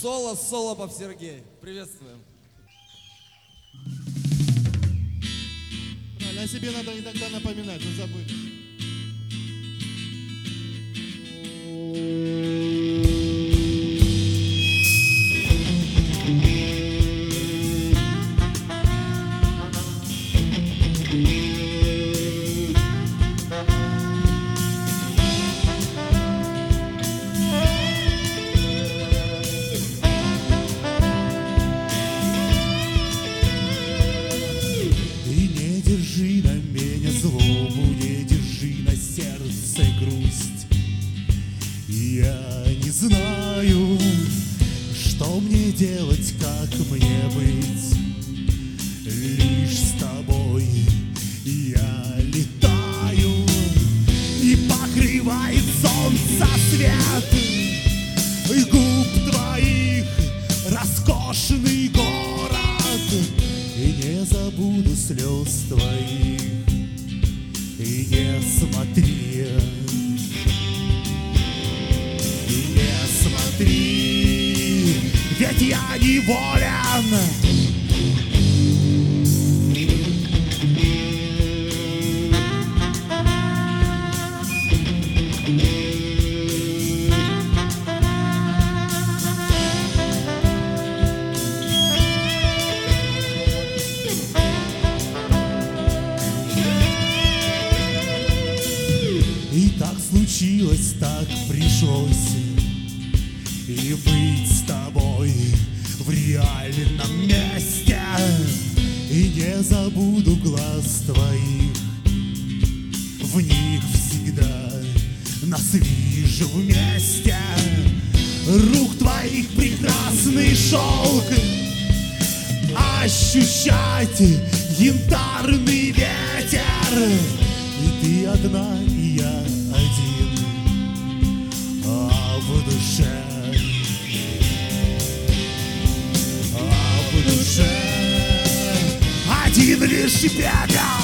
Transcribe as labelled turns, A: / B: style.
A: Солопов Сергей. Приветствуем.
B: Правильно, о себе надо иногда напоминать, вы забыли.
C: Я не знаю, что мне делать, как мне быть. Лишь с тобой я летаю, и покрывает солнце свет губ твоих роскошный город. И не забуду слез твоих, и не смотри. Ведь я неволен. И так случилось, так пришлось и быть с тобой в реальном месте. И не забуду глаз твоих, в них всегда нас вижу вместе. Рук твоих прекрасный шелк, ощущать янтарный ветер. И ты одна, и я один, а в душе один лишь ветер.